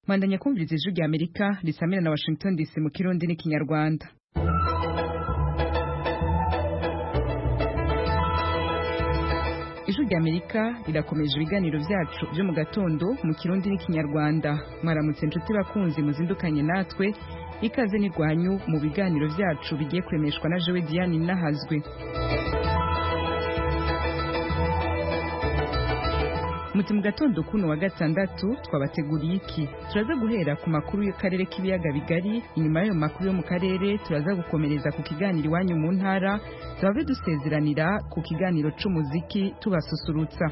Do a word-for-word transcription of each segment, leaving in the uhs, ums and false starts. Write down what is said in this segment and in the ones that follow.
Mwandanya kumviriza ijwi rya Amerika risamira na Washington D C mu Kirundi n'ikinyarwanda. Ijwi rya Amerika rirakomeje ibiganiro vyacu byo mu gatondo mu Kirundi n'ikinyarwanda. Mwaramutse inshuti bakunzi muzindukanye natwe, ikaze ni rwanyu mu biganiro vyacu bigiye kuremeshwa na Jewe Diane Nahazwe. Muti mu gatondo kuno wa gatandatu twabateguriye iki? Turaza guhera ku makuru y'akarere k'ibiyaga bigari, inyuma y'ayo makuru yo mu karere turaza gukomereza ku kiganiro iwanyu mu ntara, tubabe dusezeranira ku kiganiro c'umuziki tubasusurutsa.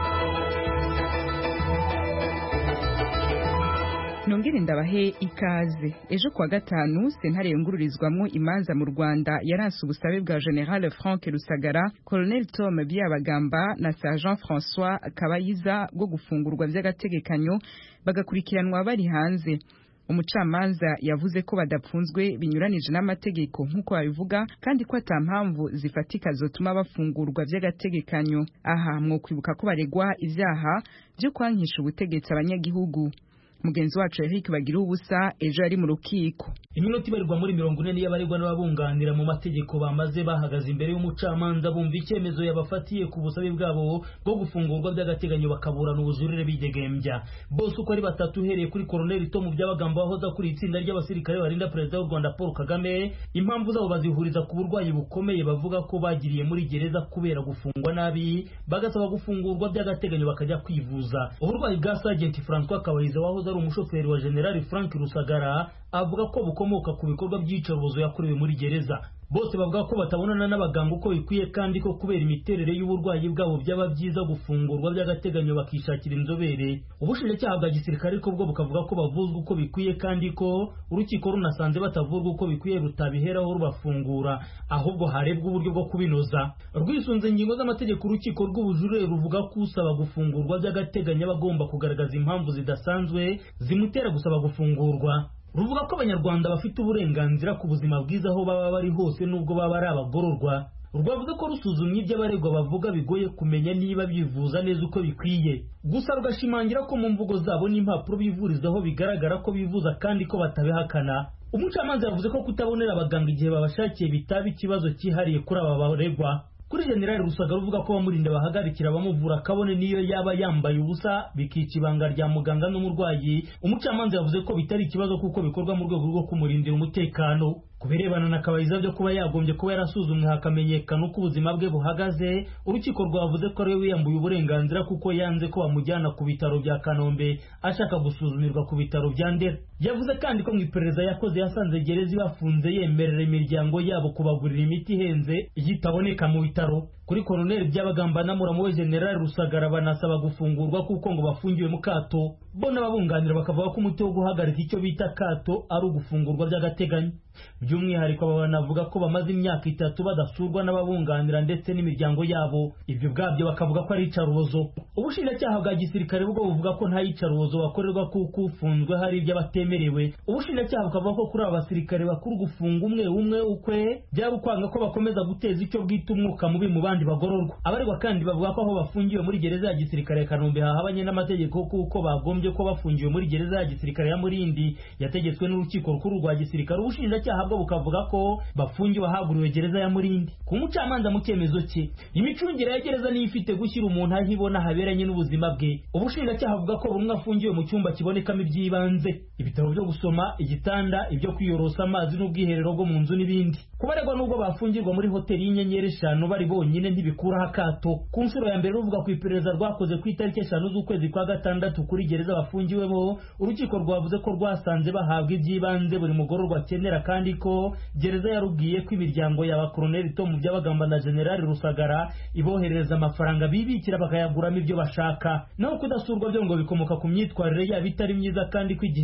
Nongere ndabahe ikaze. Ejo kwa gatanu sentare yungururizwamwo imanza mu Rwanda yaranse ubusabe bwa General Frank Rusagara, Colonel Tom Byabagamba na Sergeant François Kabayiza bwo gufungurwa vy'agategekanyo bagakurikiranwa bari hanze. Umucamanza yavuze ko badapfunzwe binyuranije n'amategeko nk'uko babivuga, kandi ko atampamvu zifatika zotuma bafungurwa vy'agategekanyo. Aha mwo kwibuka ko baregwa ivyaha byo kwankisha ubutegetsi abanyagihugu. Mugenzi wacu Eric Bagira ubusa ejo ari mu rukiko. Iminota ibarirwa muri mirongo ine y'abaregwa n'ababunganira mu mategeko bamaze bahagaze imbere y'umucamanza bumva icyemezo yabafatiye ku busabe bwabo bwo gufungurwa by'agateganyo bakaburana ubujurire bidegembya. Bose uko ari batatu uhereye kuri Colonel Tom Byabagamba wahoza kuri itsinda ry'abasirikare barinda Perezida w'u Rwanda Paul Kagame, impamvu zabo bazihuriza ku burwayi bukomeye bavuga ko bagiriye muri gereza kubera gufungwa nabi, bagasaba gufungurwa by'agateganyo bakajya kwivuza. Uburwayi bwa Sergeant François Kabayiza wahoza ari umushoferi wa General Frank Rusagara avuga ko bukomoka ku bikorwa by'iyicarubozo yakorewe muri gereza. Bose bavuga ko batabonana n'abaganga uko bikwiye, kandi ko kubera imiterere y'uburwayi bwabo byaba byiza gufungurwa by'agateganyo bakishakira inzobere. Ubushinjacyaha bwa gisirikare ko bwo bukavuga ko bavuzwa uko bikwiye, kandi ko urukiko runasanze batavurwa uko bikwiye rutabiheraho rubafungura, ahubwo harebwa uburyo bwo kubinoza. Rwisunze ingingo z'amategeko, urukiko rw'ubujurire ruvuga ko usaba gufungurwa by'agateganyo bagomba kugaragaza impamvu zidasanzwe zimutera gusaba gufungurwa. Ruvuga ko abanyarwanda bafite uburenganzira ku buzima bwiza aho baba bari hose nubwo baba ari abagororwa. Rwavuze ko rusuzumye ibyo abaregwa bavuga bigoye kumenya niba bivuza neza uko bikwiye. Gusa rugashimangira ko mu mvugo zabo n'impapuro bivurizaho bigaragara ko bivuza kandi ko batabihakana. Umucamanza yavuze ko kutabonera abaganga igihe babashakiye bitaba ikibazo cyihariye kuri aba baregwa. Kuri General Rusagara uvuga ko bamurinda bahagarikira abamuvura kabone niyo yaba yambaye ubusa bikica ibanga rya muganga n'umurwayi, umucamanza yavuze ko bitari ikibazo kuko bikorwa mu rwego rwo kumurindira umutekano. Kubirebana na Kabayiza byo kuba yagombye kuba yarasuzumwe hakamenyekana uko ubuzima bwe buhagaze, urukiko rwavuze ko ari we wiyambuye uburenganzira kuko yanze ko bamujyana ku bitaro bya Kanombe ashaka gusuzumirwa ku bitaro bya Ndera. Yavuze kandi ko mu iperereza yakoze yasanze gereza ibafunze yemerera imiryango yabo kubagurira imiti ihenze iyitaboneka mu bitaro. Kuri Colonel Byabagamba na muramu we General Rusagara banasaba gufungurwa kuko ngo bafungiwe mu kato. Bo n'ababunganira bakavuga ko umuti wo guhagarika icyo bita kato ari ugufungurwa by'agateganyo. By'umwihariko aba banavuga ko bamaze imyaka itatu badasurwa n'ababunganira ndetse n'imiryango yabo. Ibyo bwabyo bakavuga ko ari icarubozo. Ubushinjacyaha bwa gisirikare bwo buvuga ko nta icarubozo bakorerwa kuko ufunzwe hari ibyo batemerewe. Ubushinjacyaha bukavuga ko kuri aba basirikare bakuru gufunga umwe umwe ukwe byaba ukwanga ko bakomeza guteza icyo bwita umwuka mubi mu bandi bagororwa. Abaregwa kandi bavuga ko aho bafungiwe muri gereza ya gisirikare ya Kanombe hahabanye n'amategeko kuko bagombye ko bafungiwe muri gereza ya gisirikare ya Murindi yategetswe n'urukiko rukuru rwa gisirikare. Ubushinjacyaha bwo bukavuga ko bafungiwe ahaguriwe gereza ya Murindi. Ku mucamanza mu cyemezo cye, imicungire ya gereza niyo ifite gushyira umuntu aho ibona haberanye n'ubuzima bwe. Ubushinjacyaha buvuga ko buri umwe afungiwe mu cyumba kibonekamo iby'ibanze, ibitabo byo gusoma, igitanda, ibyo kwiyorosa, amazi n'ubwiherero bwo mu nzu n'ibindi. Kubaregwa nubwo bafungirwa muri hoteli y'inyenyeri eshanu bari bonyine ntibikuraho akato. Ku nshuro ya mbere ruvuga ku iperereza rwakoze ku itariki eshanu z'ukwezi kwa gatandatu kuri gereza bafungiwemo, urukiko rwavuze ko rwasanze bahabwa iby'ibanze buri mugororwa akenera, kandi ko gereza yarubwiye ko imiryango y'aba Colonel Tom Byabagamba na General Rusagara iboherereza amafaranga bibikira bakayaguramo ibyo bashaka. Naho kudasurwa byo ngo bikomoka ku myitwarire yabo itari myiza, kandi ko igihe bakwisura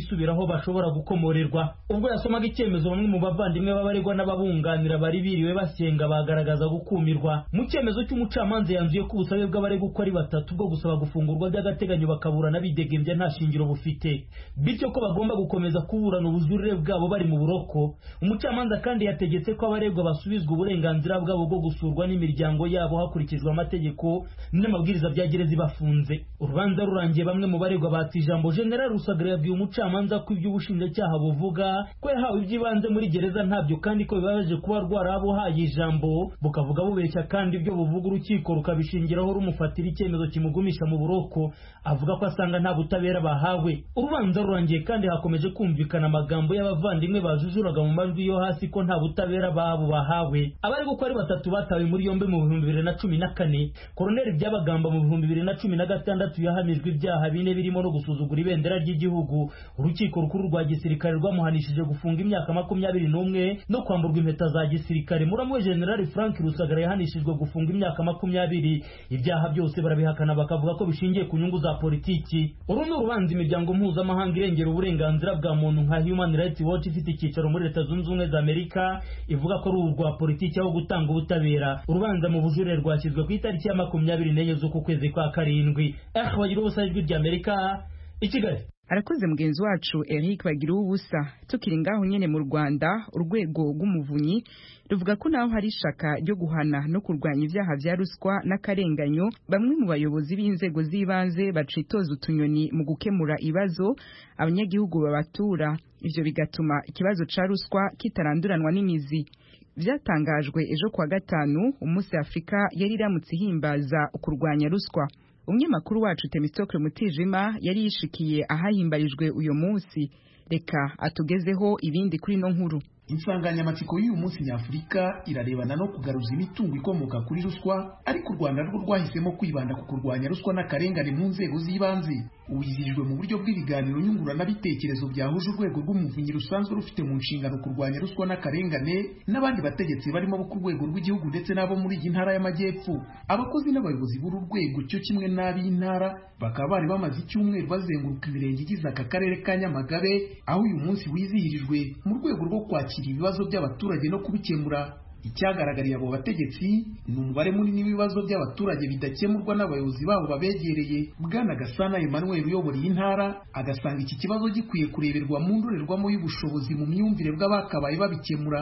bisubiraho bashobora gukomorerwa. Ubwo yasomaga icyemezo bamwe mu bavandimwe b'abaregwa n'ababunganira bari biriwe basenga bagaragaza gukumirwa. Mu cyemezo cy'umucamanza yanzuye ko ubusabe bw'abaregwa uko ari batatu bwo gusaba gufungurwa by'agateganyo bakaburana bidegembya nta shingiro bufite, bityo ko bagomba gukomeza kuburana ubujurire bwabo bari mu buroko. Umucamanza kandi yategetse ko abaregwa basubizwa uburenganzira bwabo bwo gusurwa n'imiryango yabo hakurikijwe amategeko n'amabwiriza bya gereza ibafunze. Urubanza rurangiye bamwe mu baregwa bati ijambo General Rusagara yabwiye umucamanza ko iby'ubushinjacyaha buvuga ko yahawe iby'ibanze muri gereza ntabyo kandi ko bibabaje kuba rwarabuhaye ijambo bukavuga bubeshya kandi ibyo buvuga urukiko rukabishingiraho rumufatira icyemezo kimugumisha mu buroko. Avuga ko asanga nta butabera bahawe. Urubanza rurangiye kandi hakomeje kumvikana amagambo y'abavandimwe bajujuraga mu majwi yo hasi ko nta butabera babo bahawe. Abari uko ari batatu batawe muri yombi mu bihumbi bibiri na cumi na kane. Colonel Byabagamba mu bihumbi bibiri na cumi na gatandatu yahamijwe ibyaha bine birimo no gusuzugura ibendera ry'igihugu. Urukiko rukuru rwa gisirikare rwamuhanishije gufunga imyaka makumyabiri n'umwe no kwamburwa impeta za gisirikare. Muramuwe General Frank Rusagara yahanishijwe gufunga imyaka makumyabiri. Ibyaha byose barabihakana bakavuga ko bishingiye ku nyungu za politiki. Uru ni urubanza imiryango mpuzamahanga irengera uburenganzira bwa muntu nka Human Rights Watch ifite icyicaro muri Leta Zunze Ubumwe za Amerika ivuga ko ari urwa politiki aho gutanga ubutabera. Urubanza mu bujurire rwashyizwe ku itariki ya makumyabiri n'enye z'uku kwezi kwa karindwi. Eh bagira ubusa ijwi rya Amerika i Kigali. Arakoze mugenzi wacu Eric bagira ubusa. Tukiri ngaho nyene mu Rwanda, urwego rw'umuvunyi ruvuga ko naho hari ishaka ryo guhana no kurwanya ibyaha bya ruswa n'akarenganyo, bamwe mu bayobozi b'inzego z'ibanze bacitoza utunyoni mu gukemura ibibazo abanyagihugu babatura. Ivyo bigatuma ikibazo ca ruswa kitaranduranwa n'imizi. Vyatangajwe ejo kwa gatanu umunsi Afrika yari iramutse ihimbaza kurwanya ruswa. Umunyamakuru wacu Temistokle Mutijima yari yishikiye ahahimbarijwe uyo munsi. Reka atugezeho ibindi kuri no nkuru. Insanganyamatsiko y'uyu munsi nyafurika irarebana no kugaruza imitungo ikomoka kuri ruswa, ariko u Rwanda rwo rwahisemo kwibanda ku kurwanya ruswa n'akarengane mu nzego z'ibanze. Uwizihijwe mu buryo bw'ibiganiro nyunguranabitekerezo byahuje urwego rw'umuvunyi rusanzwe rufite mu nshingano kurwanya ruswa n'akarengane n'abandi bategetsi barimo bo ku rwego rw'igihugu ndetse n'abo muri iyi ntara y'Amajyepfo. Abakozi n'abayobozi b'uru rwego cyo kimwe n'ab'intara bakaba bari bamaze icyumweru bazenguruka imirenge igize aka karere ka Nyamagabe, aho uyu munsi wizihirijwe mu rwego rwo kwakira ibibazo by'abaturage no kubikemura. Icyagaragariye abo bategetsi ni umubare munini w'ibibazo by'abaturage bidakemurwa n'abayobozi babo babegereye. Bwana Gasana Emmanuel uyobora iyi ntara agasanga iki kibazo gikwiye kureberwa mu ndorerwamo y'ubushobozi mu myumvire bw'abakabaye babikemura.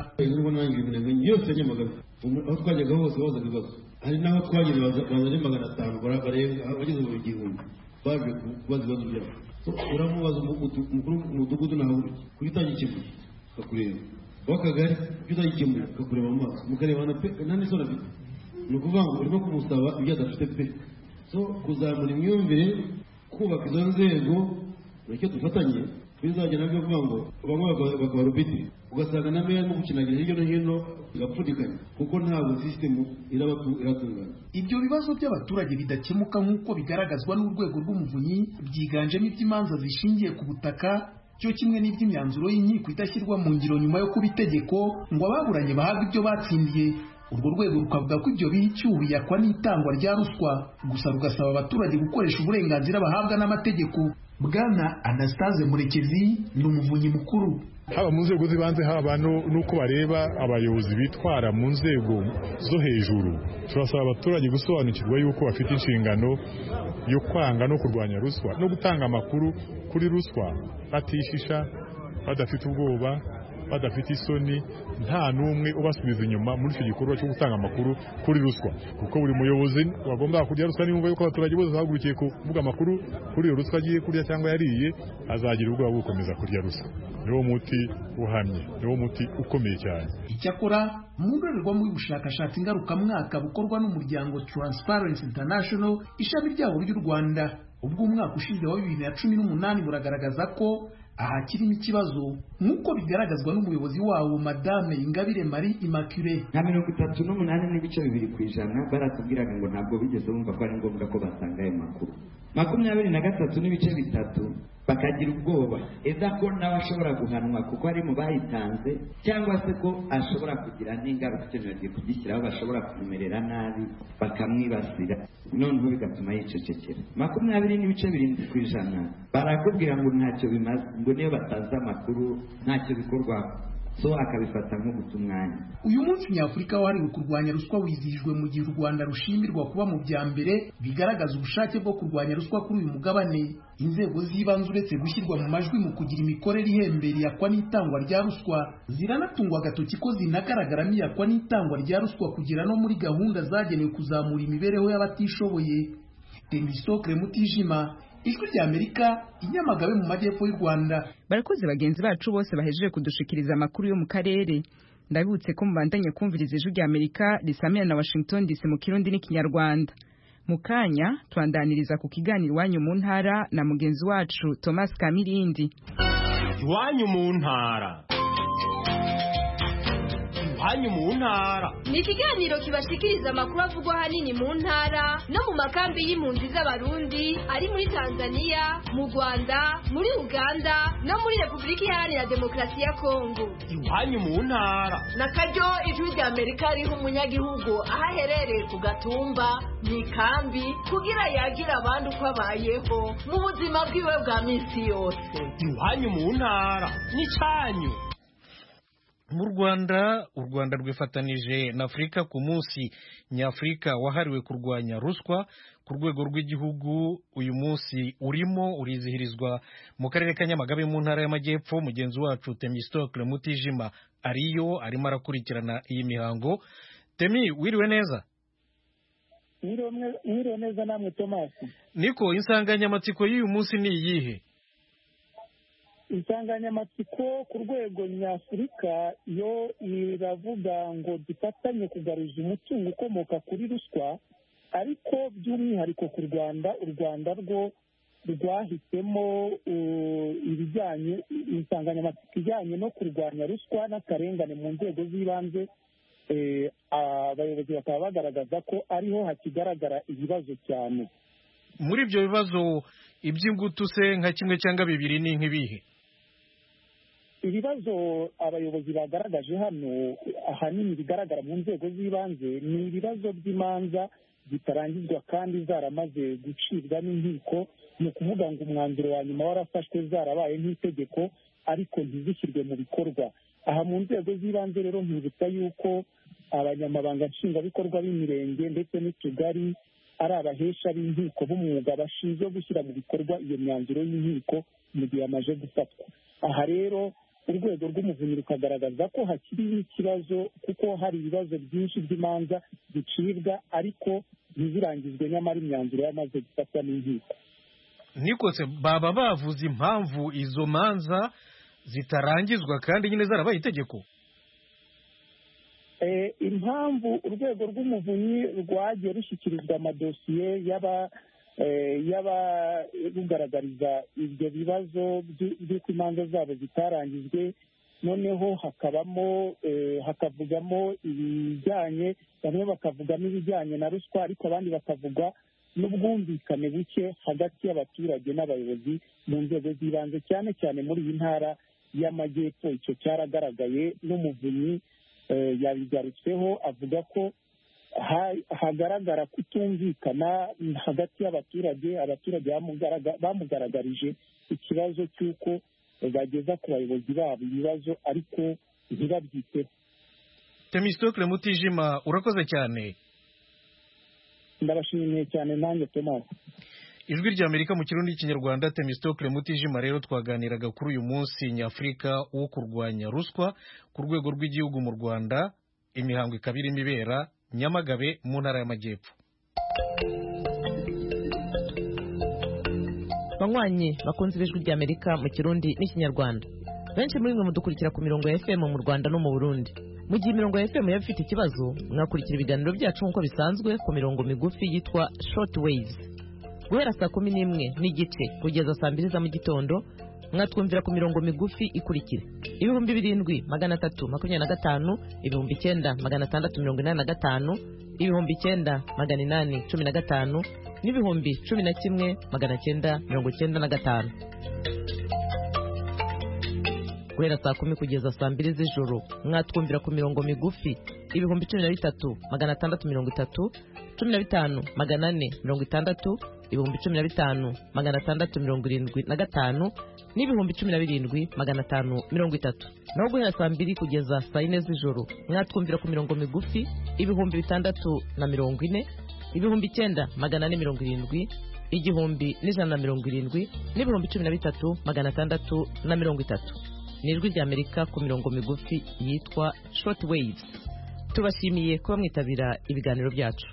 Aho twajyaga hose baza ibibazo, hari n'aho twageze bazanye magana atanu barenga bageze mu gihumbi baje kubaza ibibazo byabo. Uramubaza umukuru w'umudugudu naho kuri tangi kibuye kakureba wakagari byudagikemura kakureba mu maso mukarebana pe nani so nafite ni ukuvuga ngo urimo kumusaba ibyo adafite pe. So kuzamura imyumvire, kubaka izo nzego nicyo dufatanye bizajya nabyo kuvuga ngo bamwe bakaba rubiti ugasanga na meya no gukinagira hirya no hino igapfudikanya kuko ntabwo system iratungana. Ibyo bibazo by'abaturage bidakemuka nk'uko bigaragazwa n'urwego rw'umuvunyi byiganjemo iby'imanza zishingiye ku butaka cyo kimwe n'iby'imyanzuro y'inkiko idashyirwa mu ngiro nyuma yo kuba itegeko ngo ababuranye bahabwe ibyo batsindiye. Urwo rwego rukavuga ko ibyo biha icyuho iyakwa n'itangwa rya ruswa, gusa rugasaba abaturage gukoresha uburenganzira bahabwa n'amategeko. Bwana Anastase Murekezi ni umuvunyi mukuru. Haba mu nzego z'ibanze haba nuko bareba abayobozi bitwara mu nzego zo hejuru, turasaba abaturage gusobanukirwa yuko bafite inshingano yo kwanga no kurwanya ruswa no gutanga amakuru kuri ruswa batishisha, badafite ubwoba, badafite isoni, nta numwe ubasubiza inyuma muri icyo gikorwa cyo gutanga amakuru kuri ruswa, kuko buri muyobozi wagomba kujya ruswa nimba yuko abaturage bose bahagurukiye kuvuga amakuru kuri iyo ruswa agiye kurya cyangwa yariye, azagira ubwoba bwo gukomeza kurya ruswa. Niwo muti uhamye, niwo muti ukomeye cyane. Icyakora mu ndorerwamo y'ubushakashatsi ngarukamwaka bukorwa n'umuryango Transparency International ishami ryabo ry'u Rwanda, ubwo umwaka ushize wa bibiri na cumi n'umunani buragaragaza ko aha kirimo ikibazo nk'uko bigaragazwa n'umuyobozi wawo Madame Ingabire Marie Immaculée. Na mirongo itatu n'umunani n'ibice bibiri ku ijana baratubwiraga ngo ntabwo bigeze bumva ko ari ngombwa ko basanga ayo makuru. Makumyabiri na gatatu n'ibice bitatu bakagira ubwoba eza ko nawe ashobora guhanwa kuko ari mu bayitanze cyangwa se ko ashobora kugira n'ingaruka icyo bagiye kugishyiraho bashobora kumumerera nabi bakamwibasira noneho bigatuma yicecekera. makumyabiri n'ibice birindwi ku ijana barakubwira ngo ntacyo bimaze, ngo niyo batazi amakuru ntacyo bikorwaho, so akabifata nko guta umwanya. Uyu munsi nyafurika wahariwe kurwanya ruswa wizihijwe mu gihe u Rwanda rushimirwa kuba mu bya mbere bigaragaza ubushake bwo kurwanya ruswa kuri uyu mugabane. Inzego z'ibanze uretse gushyirwa mu majwi mu kugira imikorere ihembera iyakwa n'itangwa rya ruswa, ziranatungwa agatoki ko zinagaragaramo iyakwa n'itangwa rya ruswa kugera no muri gahunda zagenewe kuzamura imibereho y'abatishoboye. Temistokle Mutijima, Ijwi rya Amerika, Inyamagabe mu majyepfo y'u Rwanda. Barakoze bagenzi bacu bose bahejeje kudushikiriza amakuru yo mu karere. Ndabibutse ko mubandanye kumviriza Ijwi rya Amerika risamira na Washington D C mu Kirundi n'Ikinyarwanda. Mu kanya twandaniriza ku kiganiro Iwanyu mu ntara na mugenzi wacu Thomas Kamirindi. Iwanyu mu ntara. Iwanyu mu ntara ni ikiganiro kibashikiriza amakuru avugwa hanini mu ntara no mu makambi y'impunzi z'abarundi ari muri Tanzania, mu Rwanda, muri Uganda no muri Repubulika Iharanira Demokarasi ya Kongo. Iwanyu mu ntara na karyo Ijwi rya Amerika riha umunyagihugu aho aherereye ku gatumba mu ikambi kugira yagira abandi uko abayeho mu buzima bwiwe bwa minsi yose. Iwanyu mu ntara ni cyanyu. Mu Rwanda, u Rwanda rwifatanije na Afrika ku munsi nyafurika wahariwe kurwanya ruswa ku rwego rw'igihugu. Uyu munsi urimo urizihirizwa mu karere ka Nyamagabe mu ntara y'Amajyepfo. Mugenzi wacu Temistokle Mutijima ariyo arimo arakurikirana iyi mihango. Temi, wiriwe neza? Wiriwe neza namwe Thomas. Niko insanganyamatsiko y'uyu munsi ni iyihe? Insanganyamatsiko ku rwego nyafurika yo iravuga ngo dufatanye kugaruza umutungo ukomoka kuri ruswa, ariko by'umwihariko ku Rwanda, u Rwanda rwo rwahisemo ibijyanye insanganyamatsiko ijyanye no kurwanya ruswa n'akarengane mu nzego z'ibanze. Abayobozi bakaba bagaragaza ko ariho hakigaragara ibibazo cyane. Muri ibyo bibazo iby'ingutu se nka kimwe cyangwa bibiri ni nk'ibihe? Ibibazo abayobozi bagaragaje hano ahanini bigaragara mu nzego z'ibanze ni ibibazo by'imanza zitarangizwa kandi zaramaze gucibwa n'inkiko. Ni ukuvuga ngo umwanzuro wa nyuma warafashwe zarabaye nk'itegeko ariko ntizishyirwe mu bikorwa. Aha mu nzego z'ibanze rero ntibutsa yuko abanyamabanga nshingwabikorwa b'imirenge ndetse n'utugari ari abahesha b'inkiko b'umwuga bashinzwe gushyira mu bikorwa iyo myanzuro y'inkiko mu gihe yamaze gufatwa. Aha rero urwego rw'umuvunyi rukagaragaza ko hakiri ikibazo kuko hari ibibazo byinshi by'imanza zicibwa ariko ntizirangizwe nyamara imyanzuro yamaze gufatwa n'inkiko. Niko se baba bavuze impamvu izo manza zitarangizwa kandi nyine zarabaye itegeko? Eh, impamvu urwego rw'umuvunyi rwagiye rushyikirizwa amadosiye y'aba yaba rugaragariza ibyo bibazo by'uko imanza zabo zitarangizwe, noneho hakabamo hakavugamo ibijyanye, bamwe bakavugamo ibijyanye na ruswa ariko abandi bakavuga n'ubwumvikane buke hagati y'abaturage n'abayobozi mu nzego z'ibanze, cyane cyane muri iyi ntara y'Amajyepfo. Icyo cyaragaragaye n'umuvunyi yabigarutseho avuga ko hagaragara kutumvikana hagati y'abaturage. Abaturage bamugaragarije ikibazo cy'uko bageza ku bayobozi babo ibibazo ariko ntibabyiteho. Temistokle Mutijima, urakoze cyane. Ndabashimiye cyane nanjye Thomas. Ijwi rya Amerika mu Kirundi n'Ikinyarwanda. Temistokle Mutijima rero twaganiraga kuri uyu munsi nyafurika wo kurwanya ruswa ku rwego rw'igihugu mu Rwanda. Imihango ikaba irimo ibera Nyamagabe mu ntara y'Amajyepfo. Banywanyi bakunze Ijwi rya Amerika mu Kirundi n'Ikinyarwanda, benshi muri mwe mudukurikira ku mirongo ya F M mu Rwanda no mu Burundi. Mu gihe imirongo ya F M yaba ifite ikibazo, mwakurikira ibiganiro byacu nk'uko bisanzwe ku mirongo migufi yitwa short waves. Guhera saa kumi n'imwe n'igice kugeza saa mbiri za mu gitondo mwatwumvira ku mirongo migufi ikurikira: ibihumbi birindwi magana atatu makumyabiri na gatanu, ibihumbi icyenda magana atandatu mirongo inani na gatanu, ibihumbi icyenda magana inani cumi na gatanu, n'ibihumbi cumi na kimwe magana cyenda mirongo cyenda na gatanu. Guhera saa kumi kugeza saa mbiri z'ijoro mwatwumvira ku mirongo migufi ibihumbi cumi na bitatu magana atandatu mirongo itatu, cumi na bitanu magana ane mirongo itandatu, ibihumbi cumi na bitanu magana atandatu mirongo irindwi na gatanu n'ibihumbi cumi na birindwi magana atanu mirongo itatu. Naho guhera saa mbiri kugeza saa yine z'ijoro mwatwumvira ku mirongo migufi ibihumbi bitandatu na mirongo ine, ibihumbi icyenda magana ane mirongo irindwi, igihumbi n'ijana na mirongo irindwi n'ibihumbi cumi na bitatu magana atandatu na mirongo itatu. Ni ijwi ry'Amerika ku mirongo migufi yitwa short waves. Tubashimiye kuba mwitabira ibiganiro byacu.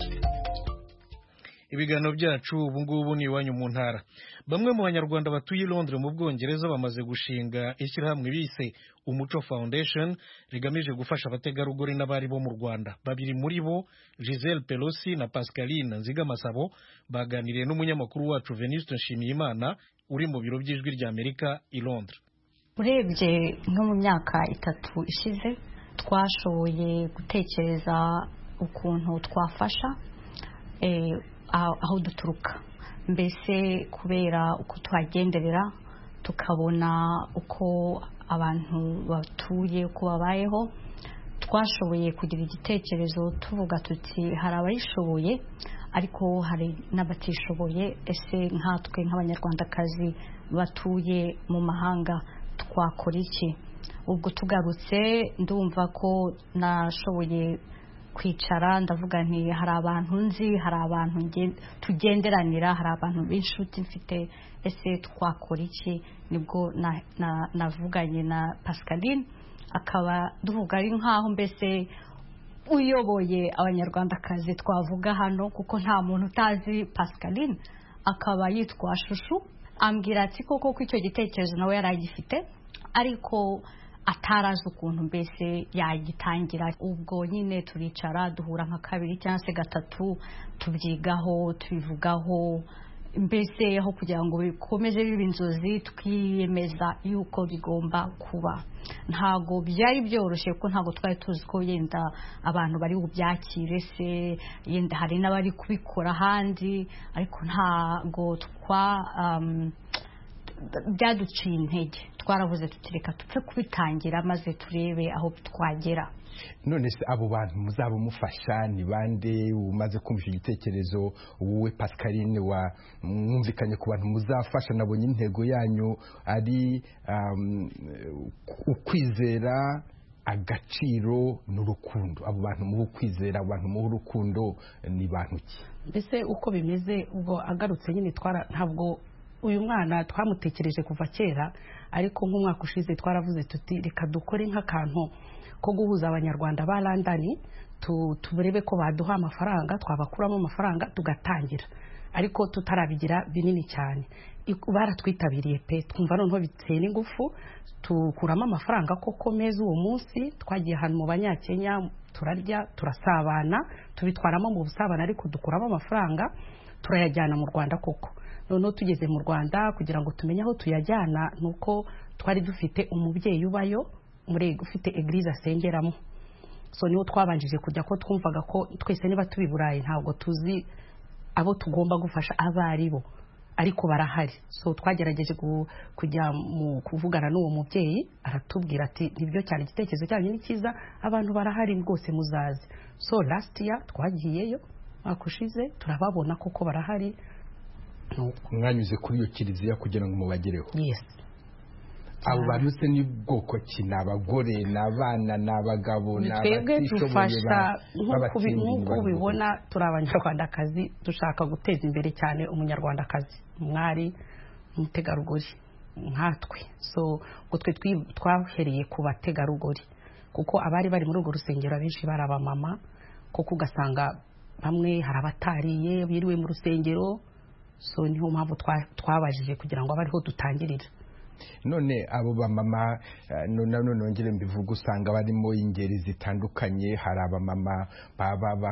Ibiganiro byacu ubu ngubu ni iwanyu mu ntara. Bamwe mu banyarwanda batuye i Londres mu Bwongereza bamaze gushinga ishyirahamwe bise Umuco Foundation rigamije gufasha abategarugori n'abari bo mu Rwanda. Babiri muri bo, Giselle Pelosi na Pascaline Nzigamasabo, baganiriye n'umunyamakuru wacu Venuste Nshimiyimana uri mu biro by'ijwi ry'Amerika i Londres. Urebye nko mu myaka itatu ishize twashoboye gutekereza ukuntu twafasha eh, aho duturuka, mbese kubera uko twagenderera tukabona uko abantu batuye uko babayeho, twashoboye kugira igitekerezo tuvuga tuti hari abayishoboye ariko hari n'abatishoboye. Ese nkatwe nk'abanyarwandakazi batuye mu mahanga twakora iki? Ubwo tugarutse ndumva ko nashoboye kwicara ndavuga nti hari abantu nzi, hari abantu tugenderanira, hari abantu b'inshuti mfite, ese twakora iki? Nibwo navuganye na Pascaline, akaba duvuga ari nkaho mbese uyoboye abanyarwandakazi twavuga hano, kuko nta muntu utazi Pascaline. Akaba yitwa Shushu, ambwira ati koko ko icyo gitekerezo nawe yaragifite ariko atarazi ukuntu mbese yagitangira. Ubwo nyine turicara duhura nka kabiri cyangwa se gatatu, tubyigaho tubivugaho, mbese aho kugira ngo bikomeze biba inzozi twiyemeza yuko bigomba kuba. Ntago byari byoroshye ko ntago twari tuzi ko yenda abantu bari bubyakire, se yenda hari n'abari kubikora ahandi, ariko ntago twa um, byaduciye intege. Twaravuze tutireka tupfe kubitangira maze turebe aho twagera. None se abo bantu muzaba mufasha ni bande? Umaze kumvisha igitekerezo wowe Pascaline wa mwumvikanye ku bantu muzafasha, nabonye intego yanyu ari um, ukwizera, agaciro n'urukundo. Abo bantu mu kwizera, abantu mu rukundo ni bantu ki? Mbese uko bimeze ubwo agarutse nyine twara ntabwo uyu mwana twamutekereje kuva kera, ariko nk'umwaka ushize twaravuze tuti reka dukore nk'akantu ko guhuza abanyarwanda ba London, tuburebe ko baduha amafaranga, twabakuramo amafaranga tugatangira, ariko tutarabigira binini cyane. Baratwitabiriye pe, twumva noneho biteye n'ingufu, tukuramo amafaranga koko meza. Uwo munsi twagiye ahantu mu Banyakenya, turarya turasabana, tubitwaramo mu busabana, ariko dukuramo amafaranga turayajyana mu Rwanda koko. Noneho tugeze mu Rwanda kugira ngo tumenye aho tuyajyana, nuko twari dufite umubyeyi ubayo muri ufite eglise asengeramo, so niho twabanjije kujya ko twumvaga ko twese niba tubiburaye ntabwo tuzi abo tugomba gufasha abari bo, ariko barahari. So twagerageje kujya mu kuvugana n'uwo mubyeyi, aratubwira ati nibyo cyane igitekerezo cyanyu ni cyiza, abantu barahari rwose muzazi. So last year twagiyeyo, akushize turababona koko barahari. Mwanyuze kuri iyo kiliziya kugira ngo mubagereho? Yes. Abo bantu se ni bwoko ki? N'abagore, n'abana, n'abagabo, n'abatishoboye? Dufasha nk'uko ubibona, turi abanyarwandakazi dushaka guteza imbere cyane umunyarwandakazi, mwari umutegarugori nkatwe. So ngo twe twahereye ku bategarugori, kuko abari bari muri urwo rusengero abenshi bari abamama, kuko ugasanga bamwe hari abatariye biriwe mu rusengero. So niho mpamvu twabajije kugira ngo abariho dutangirira. None abo bamama none nongere mbivuga, usanga barimo ingeri zitandukanye. Hari abamama baba bafite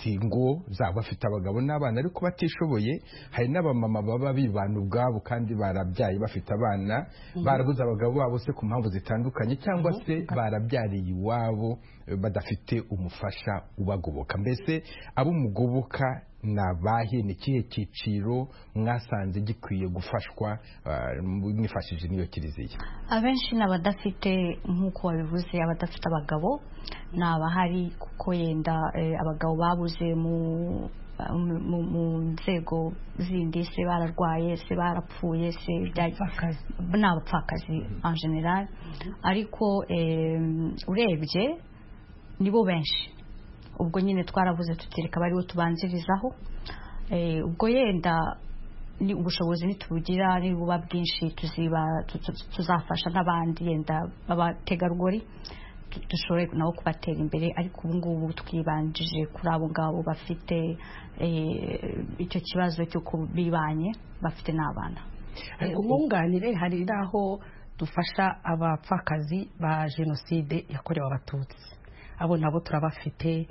bafite ingo zabo, bafite abagabo n'abana ariko batishoboye. Hari n'abamama baba bibana ubwabo kandi barabyaye bafite abana barabuze abagabo babo se ku mpamvu zitandukanye, cyangwa se barabyariye iwabo badafite umufasha ubagoboka. Mbese abo mugoboka nabahe, ni kihe cyiciro mwasanze gikwiye gufashwa mwifashije niyo kiliziya? Abenshi n'abadafite, nk'uko wabivuze, abadafite abagabo n'abahari kuko yenda abagabo babuze mu mu nzego zindi, se bararwaye, se barapfuye, se n'abapfakazi en general. Ariko urebye nibo benshi. Ubwo nyine twaravuze tutireka bariho tubanzirizaho. Ubwo yenda ni ubushobozi nitubugira ni buba bwinshi, tuziba tuzafasha n'abandi yenda abategarugori dushobore nabo kubatera imbere. Ariko ubu ngubu twibanjije kuri abo ngabo bafite icyo kibazo cyo kubibanye bafite n'abana. Umwunganire, hari naho dufasha abapfakazi ba jenoside yakorewe abatutsi. Abo nabo turabafite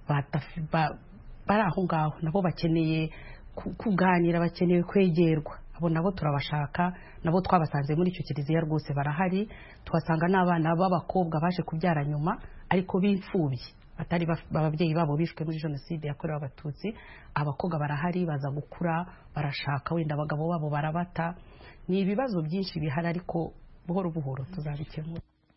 bari aho ngaho, nabo bakeneye kuganira, bakeneye kwegerwa. Abo nabo turabashaka, nabo twabasanze muri icyo kiliziya rwose barahari. Twasanga n'abana b'abakobwa baje kubyara nyuma ariko b'imfubyi, batari ababyeyi babo bishwe muri jenoside yakorewe abatutsi. Abakobwa barahari, baza gukura, barashaka, wenda abagabo babo barabata. Ni ibibazo byinshi bihari, ariko buhoro buhoro tuzabikemura.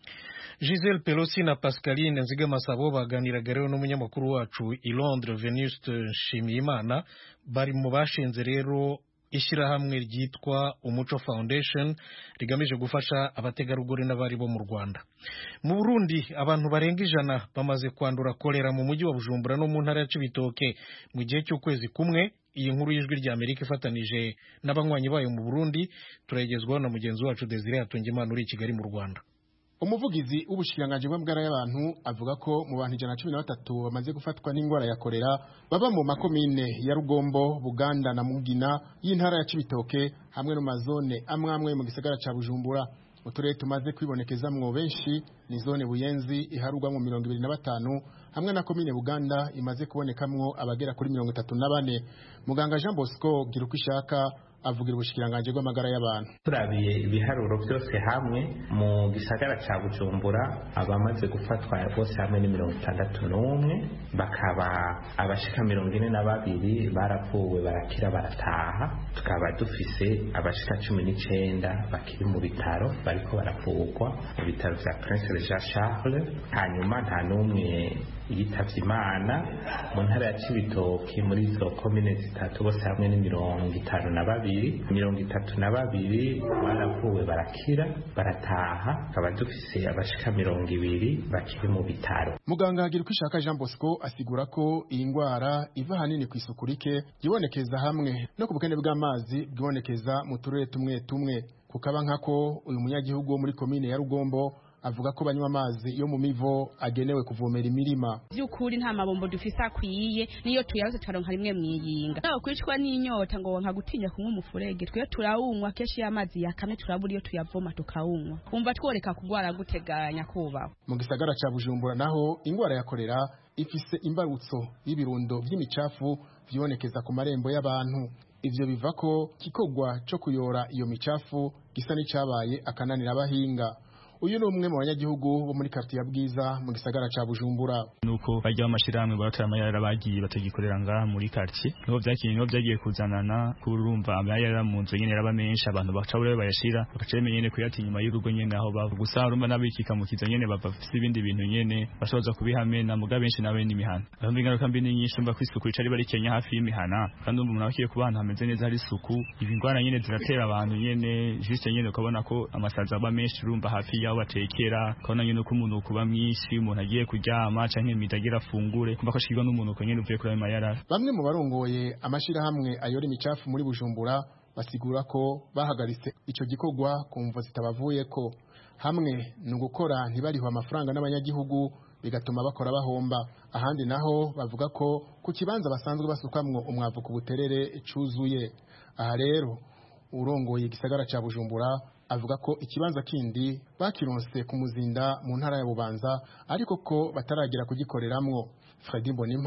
Giselle Pelosi na Pascaline Nzigamasabo baganiraga rero n'umunyamakuru wacu i Londres Venuste Nshimiyimana. Bari mu bashinze rero ishyirahamwe ryitwa Umuco Foundation rigamije gufasha abategarugori n'abari bo mu Rwanda. Mu Burundi abantu barenga ijana bamaze kwandura kolera mu mujyi wa Bujumbura no mu ntara ya Cibitoke mu gihe cy'ukwezi kumwe. Iyi nkuru y'Ijwi rya Amerika ifatanije n'abanywanyi bayo mu Burundi turayigezwaho na mugenzi wacu Desire Hatungimana uri i Kigali mu Rwanda. Umuvugizi w'ubushikiranganje bw'amagara y'abantu avuga ko mu bantu ijana na cumi na batatu bamaze gufatwa n'indwara ya kolera baba mu makomine ya Rugombo, Buganda na Mugina y'intara ya Cibitoke hamwe no mazone amwe amwe mu gisagara ca Bujumbura. Uturere tumaze kwibonekezamwo benshi ni zone Buyenzi iharugwa mu mirongo ibiri na batanu hamwe na komine Buganda imaze kubonekamwo abagera kuri mirongo itatu na bane. Muganga Jean Bosco Girukwishaka avugira ubushikiranganje bw'amagara y'abantu. Turabiye ibiharuro byose hamwe mu gisagara ca Bujumbura abamaze gufatwa bose hamwe ni mirongo itandatu n'umwe, bakaba abashika mirongo ine na babiri barapfuwe barakira barataha. Tukaba dufise abashika cumi n'icenda bakiri mu bitaro bariko barapfurwa mu bitaro vya Prince Jean Charles. Hanyuma nta n'umwe yitavye Imana. Mu ntara ya Cibitoke muri izo komine zitatu bose hamwe ni mirongo itanu na babiri. Mirongo itatu na babiri barapfuwe barakira barataha. Tukaba dufise abashika mirongo ibiri bakiri mu bitaro. Muganga Girukwishaka Jean Bosco asigura ko iyi ndwara iva hanini ku isuku rike yibonekeza hamwe no ku bukene bw'amazi bwibonekeza mu turere tumwe tumwe. Kukaba nkako uyu munyagihugu wo muri komine ya Rugombo avuga ko banywa amazi yo mu mivo agenewe kuvomera imirima. Byukuri nta mabombo dufise akwiye, niyo tuyabuze twaronka rimwe mwiyinga. Naho kwicwa n'inyota ngo nka gutinya kunywa umufurege, twe turawunywa keshi y'amazi yakamye turabura iyo tuyavoma tukawunywa. Umva tworeka kugwara guteganya kubaho. Mu gisagara ca Bujumbura naho ingwara ya kolera ifise imbarutso y'ibirundo by'imicafu byibonekeza ku marembo y'abantu. Ivyo biva ko kikogwa cyo kuyora iyo micafu gisa n'icabaye akananira abahinga. Uyu ni umwe mu banyagihugu bo muri quartier ya Bwiza mu gisagara ca Bujumbura. Nuko bajya amashirahamwe baratara amayara bagiye batagikorera ngaha muri quartier, niho byakinye niho byagiye kuzanana kurumva amayara mu nzu nyene raba menshi, abantu baca bure bayashira bakaceme nyene kuyati nyuma y'urugo nyene aho bavuga gusa urumva nabikika mu kiza nyene bavafise ibindi bintu nyene bashoza kubihamena muga benshi nabe n'imihana. Kandi ingaruka mbi ni nyinshi mba kwisuku icari bari Kenya hafi y'imihana, kandi umuntu abakiye ku bantu hameze neza hari isuku. Ibingwana nyene ziratera abantu nyene juste nyene ukabona ko amasaza aba menshi urumva hafi yaho batekera, kona nyene ko umuntu kuba mwinshi umuntu agiye kuryama canke mitagira fungure kumva ko shirwa n'umuntu ko nyene uvuye kuri ayo mayara. Bamwe mu barongoye amashira hamwe ayora imicafu muri Bujumbura basigura ko bahagaritse ico gikorwa kumva zitabavuye ko hamwe no gukora ntibariho amafaranga n'abanyagihugu bigatuma bakora bahomba. Ahandi naho bavuga ko ku kibanza basanzwe basukamwo umwavu ku buterere cuzuye. Aha rero urongoye igisagara ca Bujumbura avuga ko ikibanza kindi bakironse ku Muzinda mu ntara ya Bubanza ariko ko bataragira kugikoreramwo. Fredy Mbonimpa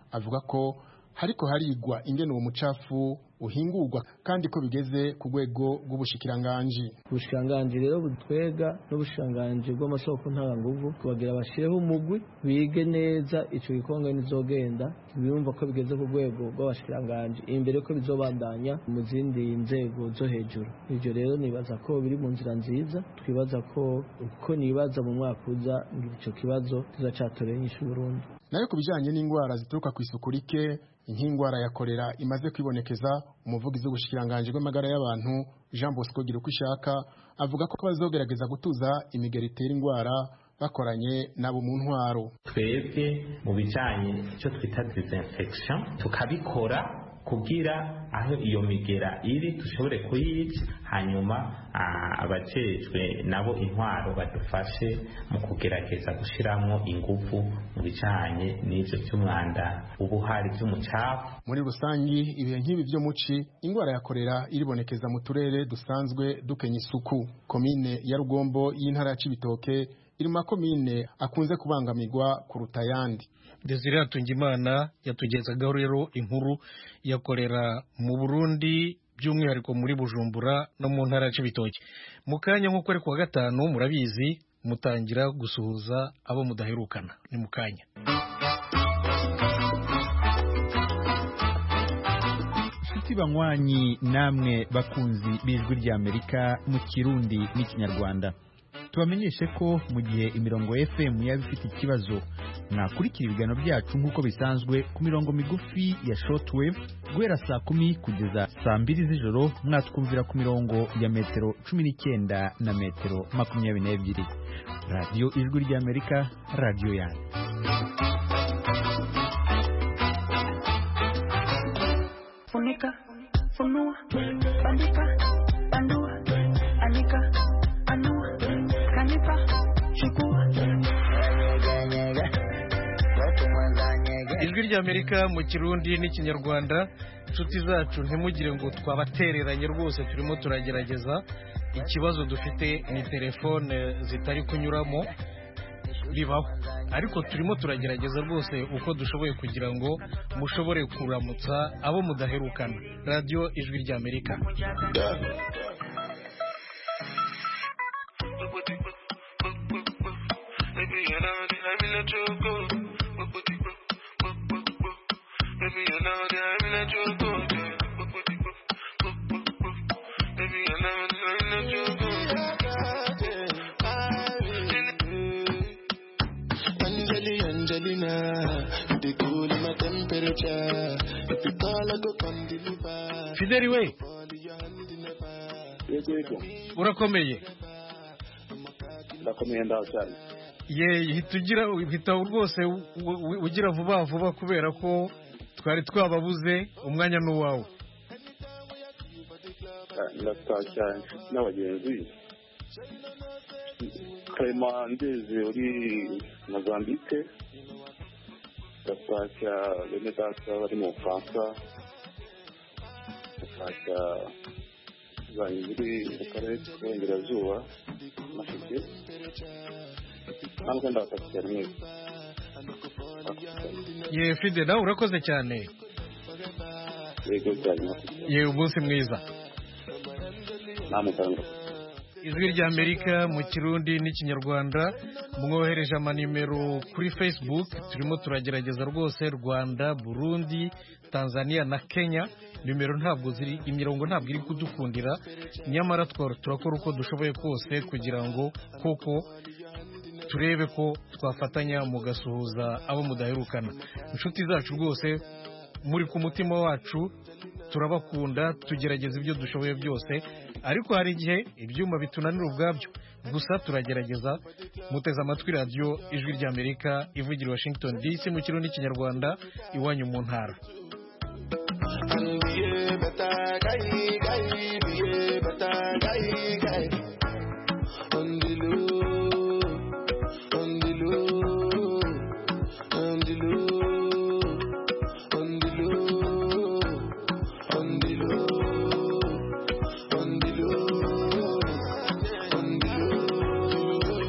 avuga ko hariko harigwa ingene uwo mucafu uhingurwa kandi ko bigeze ku rwego rw'ubushikiranganji. Ubushikiranganji rero butwega n'ubushikiranganji bw'amasoko ntanganguvu kubagira bashireho umugwi bige neza ico gikonga nizogenda biyumva ko bigeze ku rwego rw'abashikiranganji imbere ko bizobandanya mu zindi nzego zo hejuru. Ivyo rero nibaza ko biri mu nzira nziza, twibaza ko uko nibaza mu mwaka uza ico kibazo kizacatorera inyishu Burundi. Nayo kubijanye n'ingwara zituruka ku isuku rike, inkingwara ya kolera imaze kwibonekeza, umuvugizi w'ubushikiranganje bw'amagara y'abantu Jean Bosco Girukwishaka avuga ko bazogerageza gutuza imigeri itera ingwara bakoranye nabo mu ntwaro. Twebwe mu bijanye icyo twita disinfection tukabikora kugira aho iyo migera iri dushobore kuyica, hanyuma abajejwe nabo intwaro badufashe mu kugerageza gushiramwo ingufu mu bijanye n'ivyo by'umwanda ubuhari by'umucafu. Muri rusangi ibihe nk'ibi byo muci ingwara ya kolera iribonekeza mu turere dusanzwe dukenya isuku. Komine ya Rugombo y'intara ya Cibitoke iri mu komine akunze kubangamirwa kuruta yandi. Desire Tungimana yatugezagaho rero inkuru ya kolera mu Burundi by'umwihariko muri Bujumbura no mu ntara ya Cibitoke. Mu kanya nk'uko ari kuwa gatanu murabizi mutangira gusuhuza abo mudaherukana. Ni mu kanya. Nshuti banywanyi namwe bakunzi b'ijwi rya Amerika mu Kirundi n'Ikinyarwanda, tubamenyeshe ko mu gihe imirongo F M yaba ifite ikibazo mwakurikira ibiganiro byacu nk'uko bisanzwe ku mirongo migufi ya shortwave guhera saa kumi kugeza saa mbiri z'ijoro, mwatwumvira ku mirongo ya metero cumi n'icyenda na metero makumyabiri n'ebyiri. Radio Ijwi ry'Amerika, radio yanyu. Funika, funua, bandika, bandua, anika, anua, kanipa, chukua. Ijwi ry'Amerika mu Kirundi n'Ikinyarwanda. Inshuti zacu ntimugire ngo twabatereranye rwose, turimo turagerageza. Ikibazo dufite ni telefone zitari kunyuramo, bibaho, ariko turimo turagerageza rwose uko dushoboye kugira ngo mushobore kuramutsa abo mudaherukana. Radio Ijwi ry'Amerika. Baby, you know that I'm not your good. Baby, you know that I'm not your good. Angeli, Angelina, they cool my temperature. If you call, I go come deliver. Fideli we. Urakomeye. Urakomeye ndaho cyane. Ye hitugira hitaho rwose ugira vuba vuba kubera ko twari twababuze umwanya n'uwawe. Ndasaka n'abagenzi Clement ndeze uri Mozambique, ndasaka bene data bari mu Faransa, ndasaka bari mu karere k'Uburengerazuba Masike, ntabwo ndasaka neza. Ye Fide nawe urakoze cyane. Yego cyane. Ye umunsi mwiza. Namutanga. Ijwi ry'Amerika mu Kirundi n'Ikinyarwanda, mwohereje amanimero kuri Facebook, turimo turagerageza rwose Rwanda, Burundi, Tanzania na Kenya. Nimero ntabwo ziri, imirongo ntabwo iri kudukundira, nyamara twara turakora uko dushoboye kose kugira ngo koko turebe ko twafatanya mu gasuhuza abo mudaherukana. Inshuti zacu rwose muri ku mutima wacu, turabakunda, tugerageza ibyo dushoboye byose, ariko hari igihe ibyuma bitunanira ubwabyo, gusa turagerageza. Muteze amatwi Radio Ijwi ry'Amerika ivugira Washington D C mu Kirundi n'Ikinyarwanda, iwanyu mu ntara.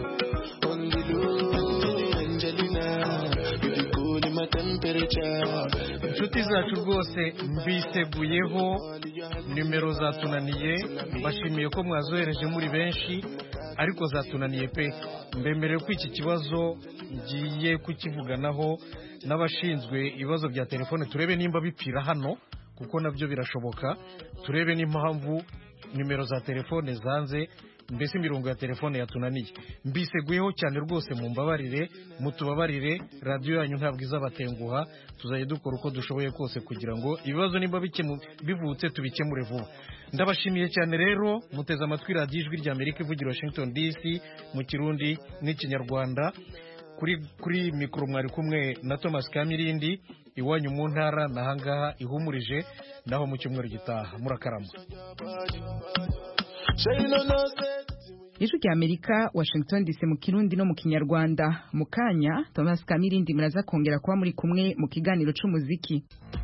Temperature zacu rwose mbiseguyeho, nimero zatunaniye, mbashimiye ko mwazohereje muri benshi ariko zatunaniye pe. Mbemereye ko iki kibazo ngiye kukivuganaho n'abashinzwe ibibazo bya telefone, turebe nimba bipfira hano kuko nabyo birashoboka, turebe n'impamvu nimero za telefone zanze, mbese imirongo ya telefone yatunaniye. Mbiseguyeho cyane rwose, mumbabarire, mutubabarire, radiyo yanyu ntabwo izabatenguha, tuzajya dukora uko dushoboye kose kugira ngo ibibazo nimba bivutse tubikemure vuba. Ndabashimiye cyane rero, muteze amatwi radiyo ijwi rya Amerika ivugira Washington D C mu Kirundi n'Ikinyarwanda. Kuri kuri mikoro mwari kumwe na Thomas Kamirindi, iwanyu mu ntara nahangaha ihumurije, naho mu cyumweru gitaha murakarama. Ijwi rya Amerika, Washington D C mu Kirundi no mu Kinyarwanda. Mu kanya Thomas Kamirindi muraza kongera kuba muri kumwe mu kiganiro c'umuziki.